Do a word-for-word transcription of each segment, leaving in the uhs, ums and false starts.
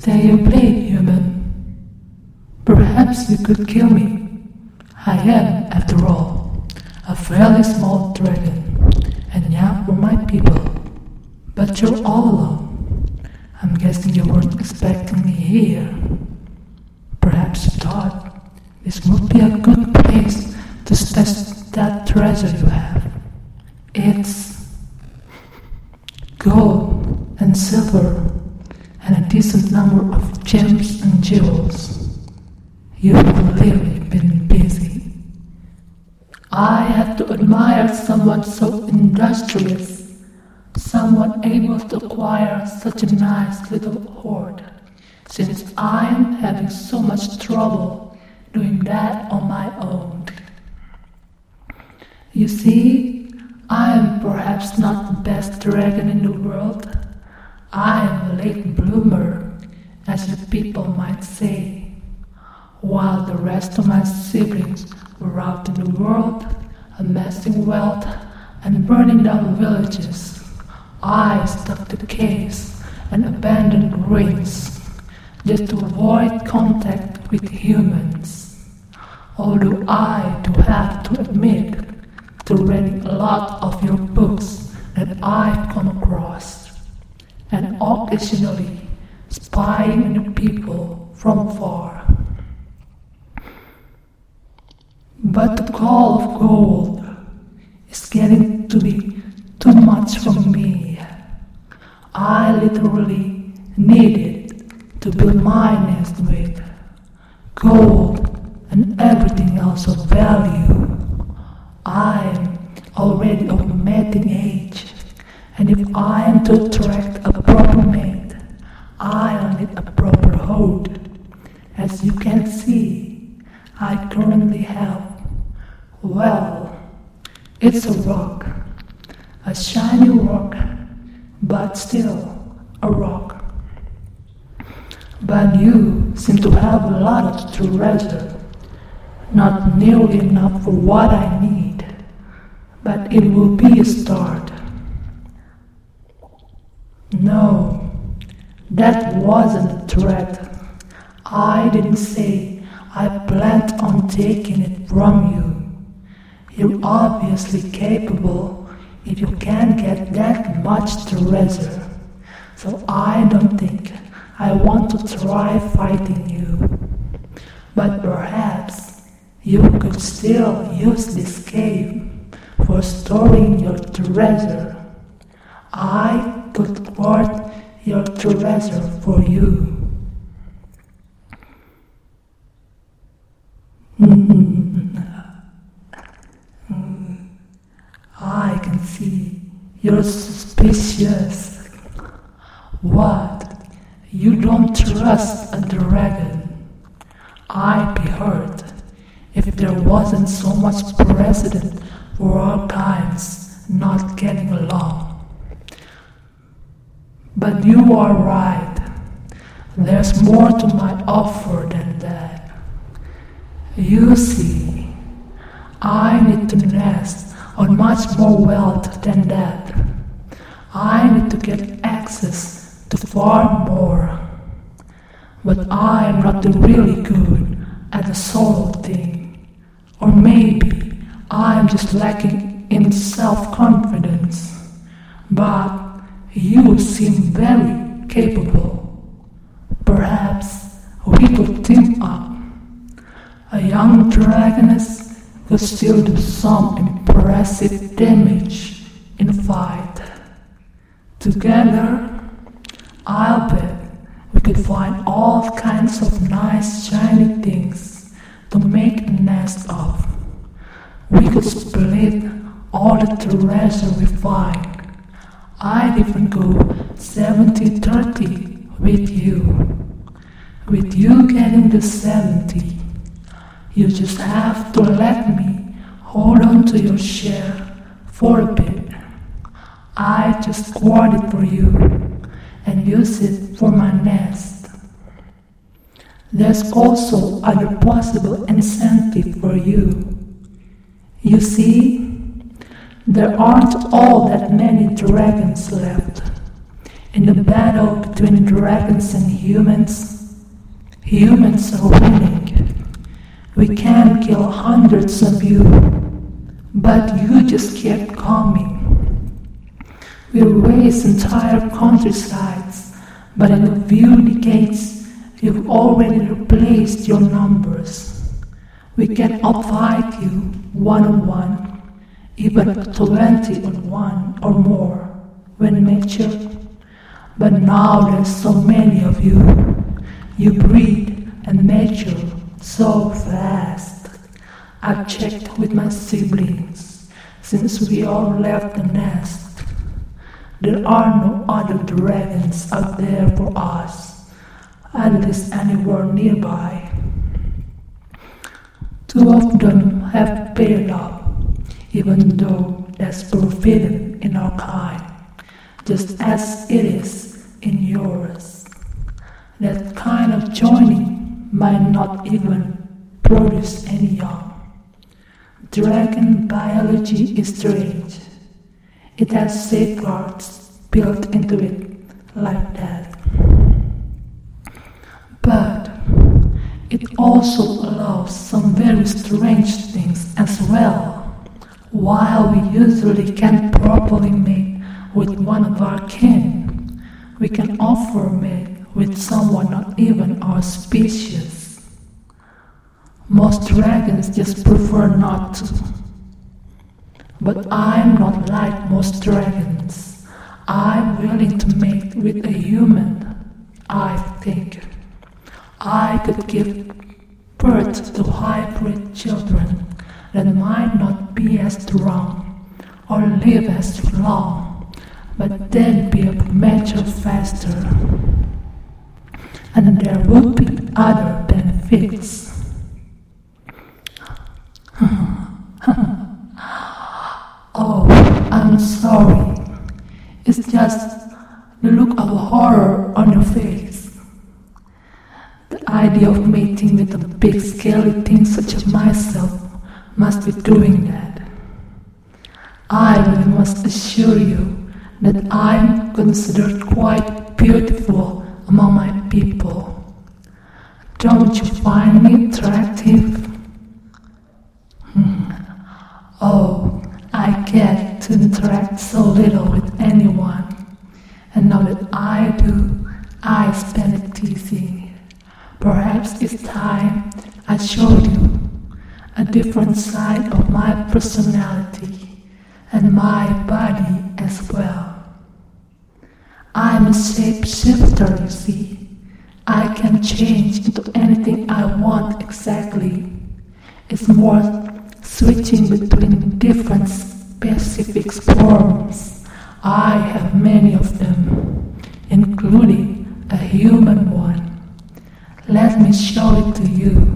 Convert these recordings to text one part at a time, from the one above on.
Stay your blade, human. Perhaps you could kill me. I am, after all, a fairly small dragon, and young for my people. But you're all alone. I'm guessing you weren't expecting me here. Perhaps you thought this would be a good place to stash that treasure you have. It's gold and silver and a decent number of gems and jewels. You've clearly been busy. I have to admire someone so industrious, someone able to acquire such a nice little hoard, since I am having so much trouble doing that on my own. You see, I am perhaps not the best dragon in the world. I am a late bloomer, as the people might say. While the rest of my siblings were out in the world, amassing wealth and burning down villages, I stuck to caves and abandoned ruins, just to avoid contact with humans. Although I do have to admit to reading a lot of your books that I've come across, and occasionally spying on the people from far. But the call of gold is getting to be too much for me. I literally need it to build my nest with gold and everything else of value. I am already of mating age, and if I am to attract a proper mate, I'll need a proper hoard. As you can see, I currently have, well, it's a rock, a shiny rock, but still a rock. But you seem to have a lot of treasure, not nearly enough for what I need, but it will be a start. No, that wasn't a threat. I didn't say I planned on taking it from you. You're obviously capable if you can get that much treasure, so I don't think I want to try fighting you. But perhaps you could still use this cave for storing your treasure. I could guard your treasure for you. I can see you're suspicious. What? You don't trust a dragon? I'd be hurt if there wasn't so much precedent for our kinds not getting along. But you are right. There's more to my offer than that. You see, I need to nest on much more wealth than that. I need to get access to far more. But I am not really good at the solo thing. Or maybe I am just lacking in self-confidence. But you seem very capable. Perhaps we could team up. A young dragoness could still do some impressive damage in a fight. Together, I'll bet we could find all kinds of nice shiny things to make a nest of. We could split all the treasure we find. I'd even go seventy thirty with you. With you getting the seventy, you just have to let me hold on to your share for a bit. I just guard it for you and use it for my nest. There's also other possible incentive for you. You see, there aren't all that many dragons left, In the battle between dragons and humans, humans are winning. We can kill hundreds of you, but you just kept coming. We raise entire countrysides, but in a few decades, you've already replaced your numbers. We can outfight you one-on-one, even twenty on one or more, when nature. But now there's so many of you. You breed and mature so fast. I've checked with my siblings since we all left the nest. There are no other dragons out there for us, at least anywhere nearby. Two of them have paired up, even though that's forbidden in our kind, just as it is in yours. That kind of joining might not even produce any young. Dragon biology is strange. It has safeguards built into it like that. But it also allows some very strange things as well. While we usually can't properly mate with one of our kin, we can offer mate with someone not even our species. Most dragons just prefer not to. But I'm not like most dragons. I'm willing to mate with a human, I think. I could give birth to hybrid children that might not be as strong or live as long, but then be able to mature faster. And there would be other benefits. Oh, I'm sorry. It's just the look of horror on your face. The idea of mating with a big scary thing such as myself must be doing that. I really must assure you that I'm considered quite beautiful among my people. Don't you find me attractive? Hmm. Oh, I get to interact so little with anyone, and now that I do, I spend it teasing. Perhaps it's time I showed you a different side of my personality and my body as well. I'm a shapeshifter, you see. I can change into anything I want exactly. It's more switching between different specific forms. I have many of them, including a human one. Let me show it to you.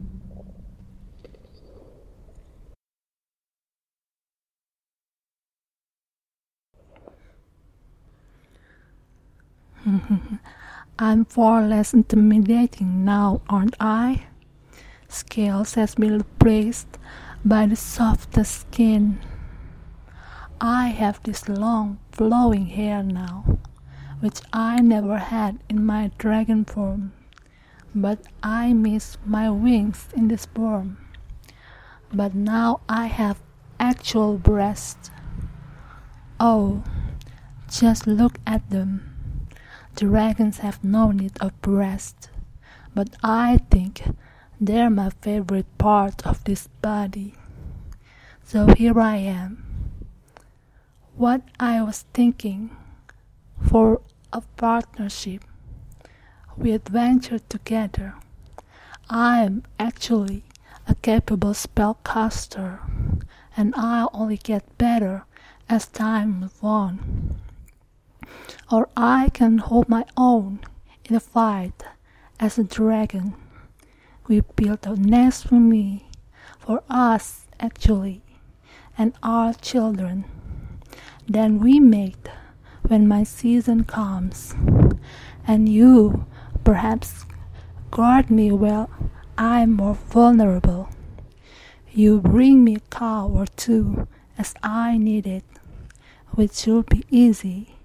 I'm far less intimidating now, aren't I? Scales has been replaced by the softest skin. I have this long, flowing hair now, which I never had in my dragon form, but I miss my wings in this form. But now I have actual breasts. Oh, just look at them. Dragons have no need of breasts, but I think they're my favorite part of this body. So here I am. What I was thinking, for a partnership, we adventure together. I am actually a capable spellcaster, and I'll only get better as time moves on. Or I can hold my own in a fight as a dragon. We built a nest for me, for us actually, and our children. Then we mate when my season comes, and you perhaps guard me while I'm more vulnerable. You bring me a cow or two as I need it, which should be easy.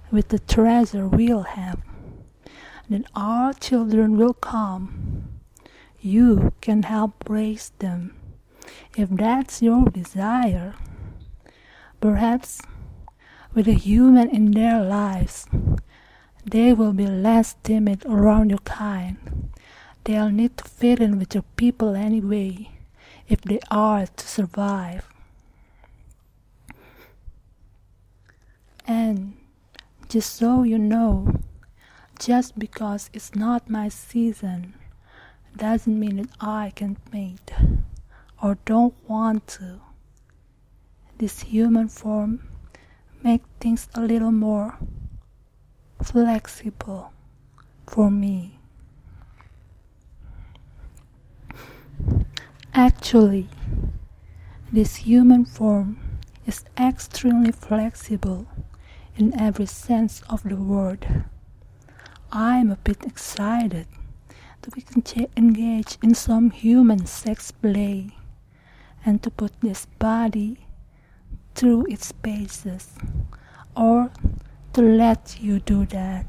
with the treasure we'll have. Then our children will come. You can help raise them, if that's your desire. Perhaps with a human in their lives, they will be less timid around your kind. They'll need to fit in with your people anyway, if they are to survive. And just so you know, just because it's not my season doesn't mean that I can't mate or don't want to. This human form makes things a little more flexible for me. Actually, this human form is extremely flexible in every sense of the word. I'm a bit excited that we can ch- engage in some human sex play and to put this body through its paces, or to let you do that.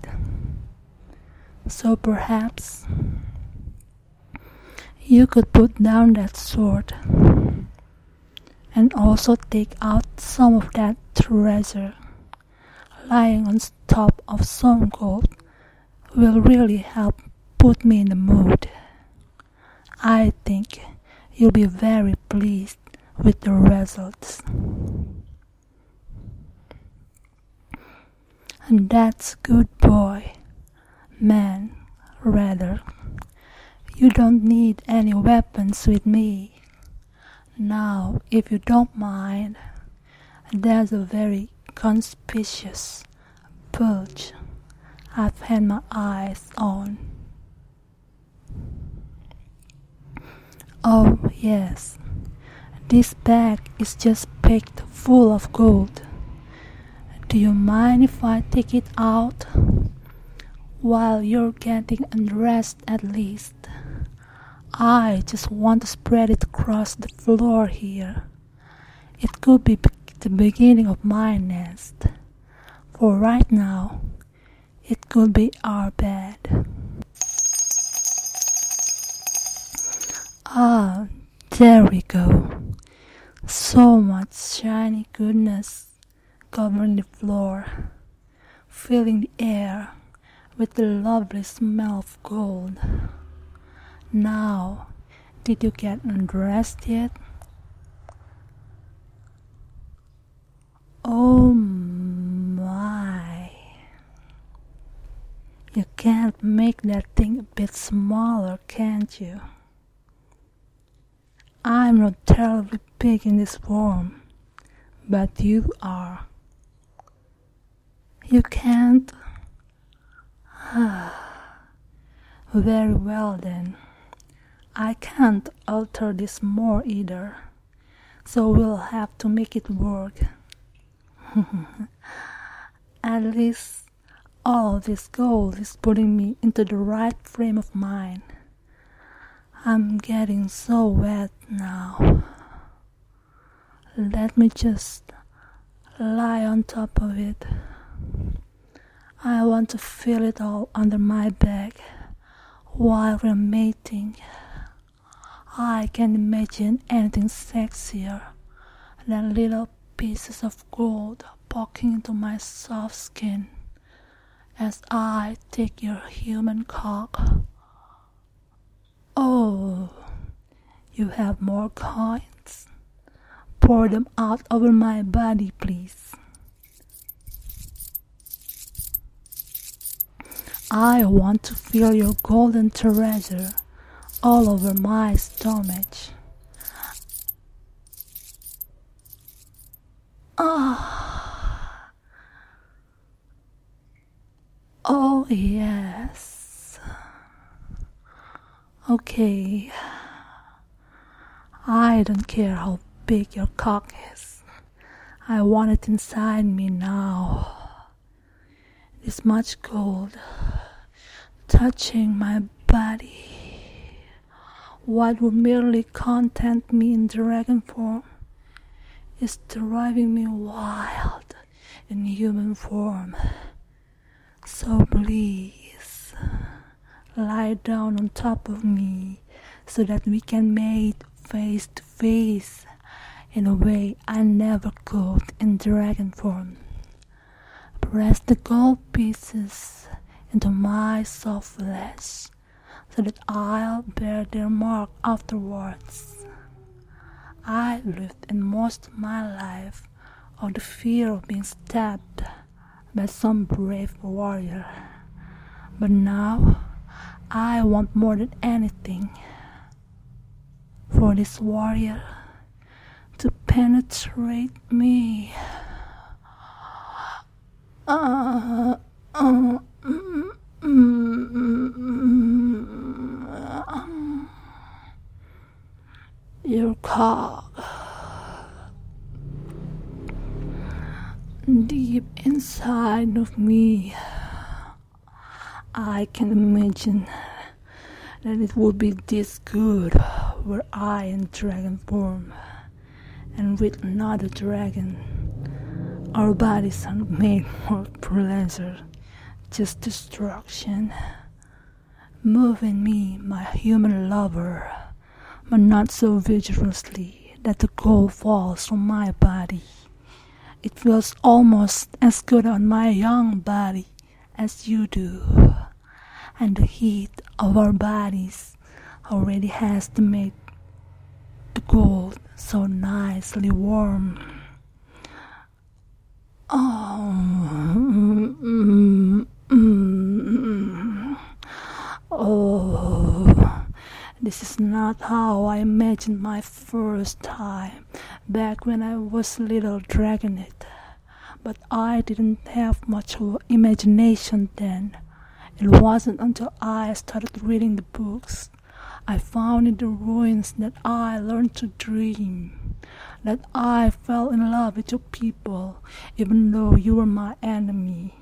So perhaps you could put down that sword and also take out some of that treasure. Lying on top of some gold will really help put me in the mood. I think you'll be very pleased with the results. And that's good boy, man, rather. You don't need any weapons with me. Now, if you don't mind, there's a very conspicuous bulge I've had my eyes on. Oh yes, this bag is just packed full of gold. Do you mind if I take it out while you're getting undressed at least? I just want to spread it across the floor here. It could be the beginning of my nest. For right now, it could be our bed. Ah, there we go. So much shiny goodness covering the floor, filling the air with the lovely smell of gold. Now, did you get undressed yet? Oh my. You can't make that thing a bit smaller, can't you? I'm not terribly big in this form, but you are. You can't? Very well then. I can't alter this more either, so we'll have to make it work. At least all this gold is putting me into the right frame of mind. I'm getting so wet now. Let me just lie on top of it. I want to feel it all under my back while we're mating. I can imagine anything sexier than little pieces of gold poking into my soft skin as I take your human cock. Oh, you have more coins? Pour them out over my body, please. I want to feel your golden treasure all over my stomach. Ah. Oh yes. Okay. I don't care how big your cock is. I want it inside me now. This much gold touching my body. What would merely content me in dragon form is driving me wild in human form. So please, lie down on top of me so that we can meet face to face in a way I never could in dragon form. Press the gold pieces into my soft flesh so that I'll bear their mark afterwards. I lived in most of my life of the fear of being stabbed by some brave warrior. But now, I want more than anything for this warrior to penetrate me. Uh, uh, mm, mm, mm, your cock. Deep inside of me, I can imagine that it would be this good were I in dragon form, and with another dragon. Our bodies are made for pleasure, just destruction. Moving me, my human lover, but not so vigorously that the gold falls from my body. It feels almost as good on my young body as you do, and the heat of our bodies already has to make the gold so nicely warm. Oh, mm, mm, oh, this is not how I imagined my first time back when I was little dragonette. But I didn't have much of imagination then. It wasn't until I started reading the books I found in the ruins that I learned to dream, that I fell in love with your people, even though you were my enemy.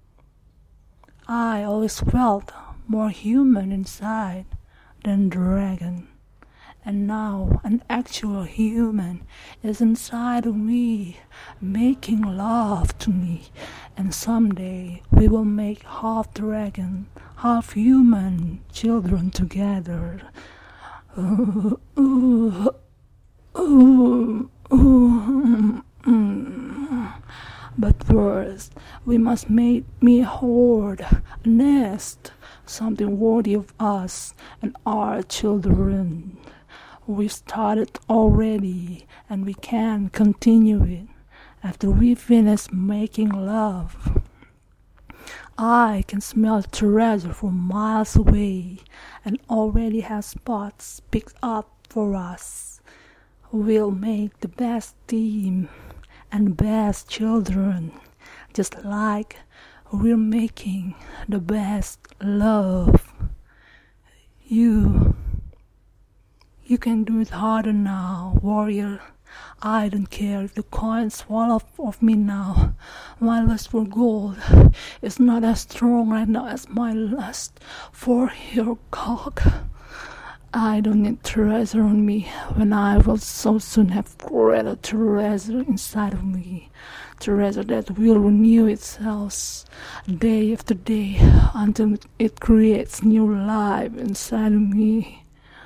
I always felt more human inside than dragon, and now an actual human is inside of me, making love to me, and someday we will make half dragon, half human children together. Uh, uh, uh, uh, uh. But first, we must make me a hoard, a nest, something worthy of us and our children. We've started already, and we can continue it after we finish making love. I can smell treasure from miles away and already have spots picked up for us. We'll make the best team and the best children, just like we're making the best love. You, you can do it harder now, warrior. I don't care if the coins fall off of me now. My lust for gold is not as strong right now as my lust for your cock. I don't need treasure on me when I will so soon have greater treasure inside of me. Treasure that will renew itself day after day until it creates new life inside of me.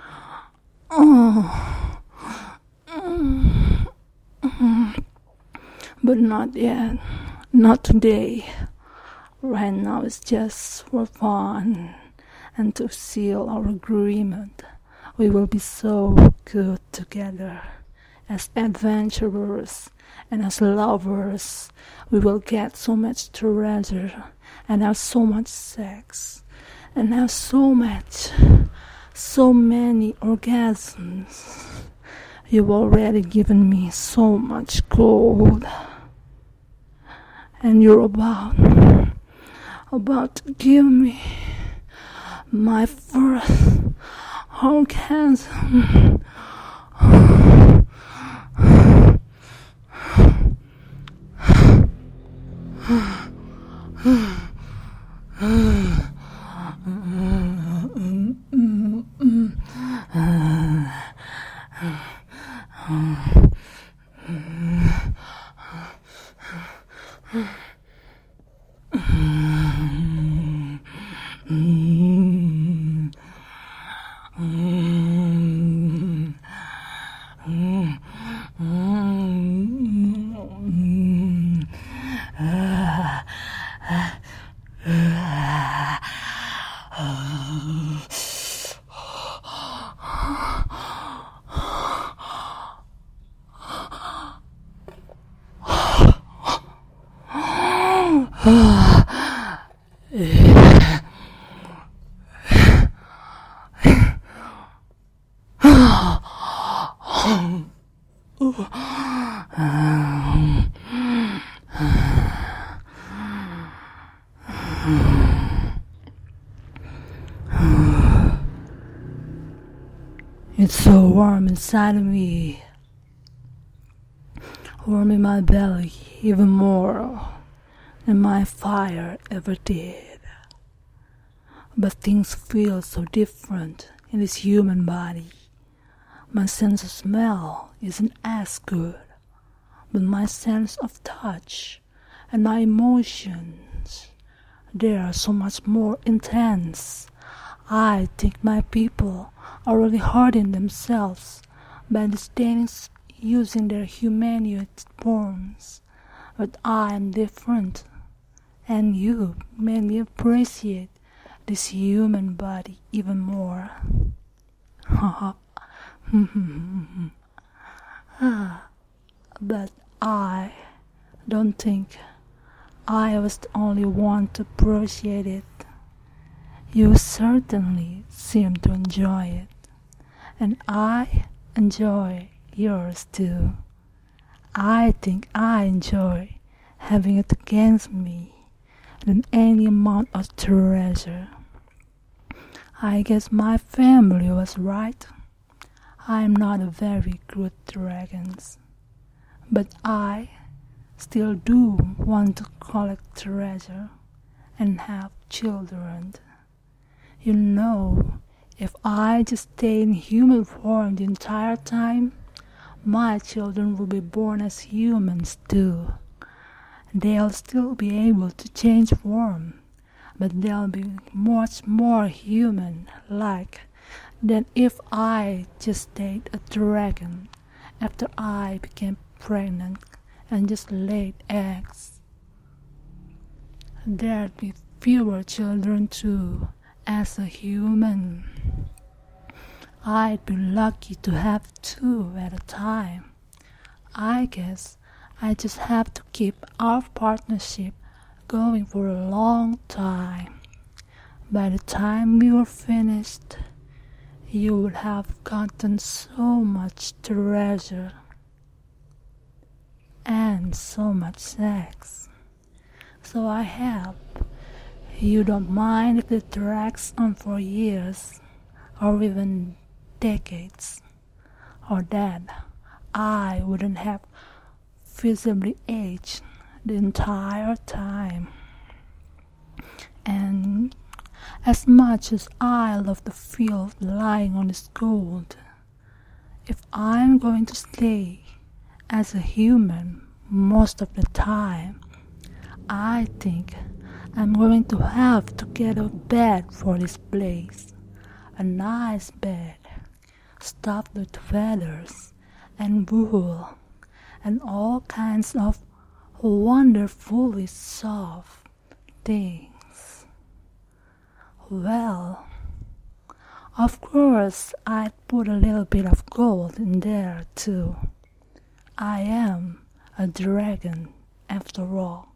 Oh. But not yet, not today. Right now it's just for fun and to seal our agreement. We will be so good together as adventurers and as lovers. We will get so much treasure and have so much sex and have so much, so many orgasms. You've already given me so much gold, and you're about, about to give me my first orgasm. Mm-hmm. It's so warm inside of me, warm in my belly even more than my fire ever did. But things feel so different in this human body. My sense of smell isn't as good, but my sense of touch and my emotions, they are so much more intense. I think my people are really hurting themselves by disdaining using their humanity forms. But I am different, and you made me appreciate this human body even more. But I don't think I was the only one to appreciate it. You certainly seem to enjoy it, and I enjoy yours too. I think I enjoy having it against me than any amount of treasure. I guess my family was right. I am not a very good dragon, but I still do want to collect treasure and have children. You know, if I just stay in human form the entire time, my children will be born as humans too. They'll still be able to change form, but they'll be much more human-like than if I just stayed a dragon after I became pregnant and just laid eggs. There'd be fewer children too. As a human, I'd be lucky to have two at a time. I guess I just have to keep our partnership going for a long time. By the time we were finished, you would have gotten so much treasure and so much sex. So I have. You don't mind if it drags on for years, or even decades, or that I wouldn't have visibly aged the entire time. And as much as I love the feel of lying on this gold, if I'm going to stay as a human most of the time, I think I'm going to have to get a bed for this place. A nice bed, stuffed with feathers and wool and all kinds of wonderfully soft things. Well, of course I'd put a little bit of gold in there too. I am a dragon after all.